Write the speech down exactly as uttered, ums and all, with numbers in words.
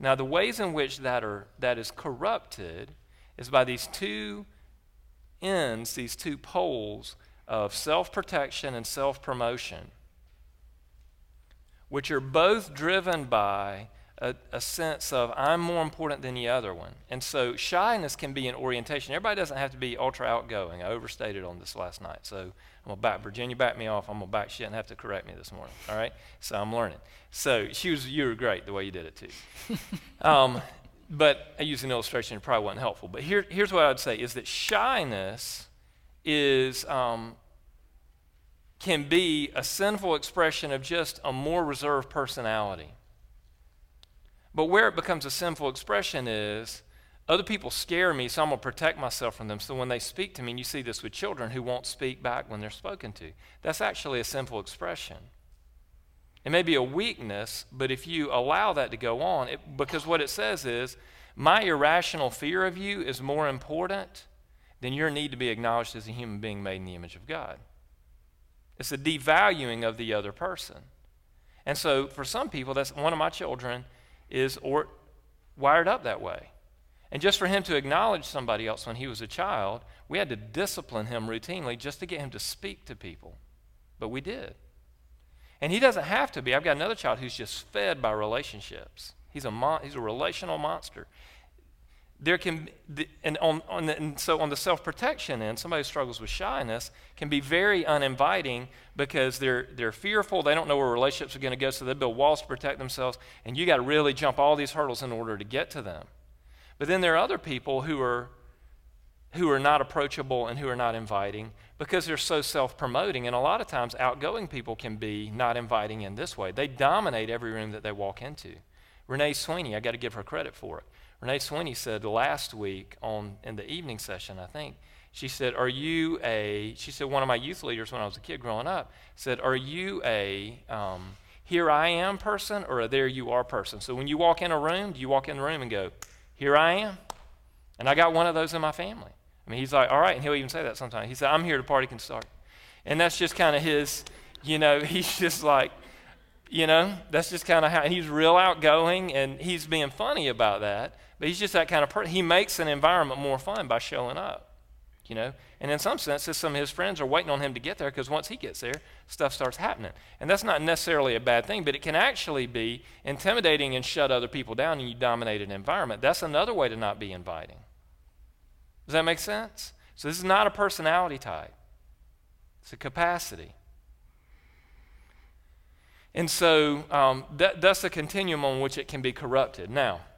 Now, the ways in which that are that is corrupted is by these two ends, these two poles of self-protection and self-promotion, which are both driven by a, a sense of I'm more important than the other one. And so shyness can be an orientation. Everybody doesn't have to be ultra outgoing. I overstated on this last night. So I'm going to back, Virginia backed me off. I'm going to back, she didn't have to correct me this morning. All right? So I'm learning. So she was, you were great the way you did it too. um, but I used an illustration, it probably wasn't helpful. But here, here's what I would say is that shyness is, um, can be a sinful expression of just a more reserved personality. But where it becomes a sinful expression is other people scare me, so I'm going to protect myself from them. So when they speak to me, and you see this with children who won't speak back when they're spoken to, that's actually a sinful expression. It may be a weakness, but if you allow that to go on, it, because what it says is, my irrational fear of you is more important than your need to be acknowledged as a human being made in the image of God. It's a devaluing of the other person. And so for some people, that's one of my children is or, wired up that way. And just for him to acknowledge somebody else when he was a child, we had to discipline him routinely just to get him to speak to people. But we did. And he doesn't have to be. I've got another child who's just fed by relationships. He's a mon- he's a relational monster. There can the, and on, on the, and so on the self-protection end, somebody who struggles with shyness can be very uninviting because they're they're fearful. They don't know where relationships are going to go, so they build walls to protect themselves. And you got to really jump all these hurdles in order to get to them. But then there are other people who are who are not approachable and who are not inviting because they're so self-promoting. And a lot of times, outgoing people can be not inviting in this way. They dominate every room that they walk into. Renee Sweeney, I got to give her credit for it. Renee Sweeney said last week on in the evening session, I think, she said, are you a, she said one of my youth leaders when I was a kid growing up said, are you a um, here I am person or a there you are person? So when you walk in a room, do you walk in the room and go, here I am? And I got one of those in my family. I mean, he's like, all right, and he'll even say that sometimes. He said, I'm here, the party can start. And that's just kind of his, you know, he's just like, you know, that's just kind of how, and he's real outgoing, and he's being funny about that, but he's just that kind of person. He makes an environment more fun by showing up, you know. And in some senses, some of his friends are waiting on him to get there because once he gets there, stuff starts happening. And that's not necessarily a bad thing, but it can actually be intimidating and shut other people down, and you dominate an environment. That's another way to not be inviting. Does that make sense? So this is not a personality type. It's a capacity. And so um, that, that's the continuum on which it can be corrupted. Now,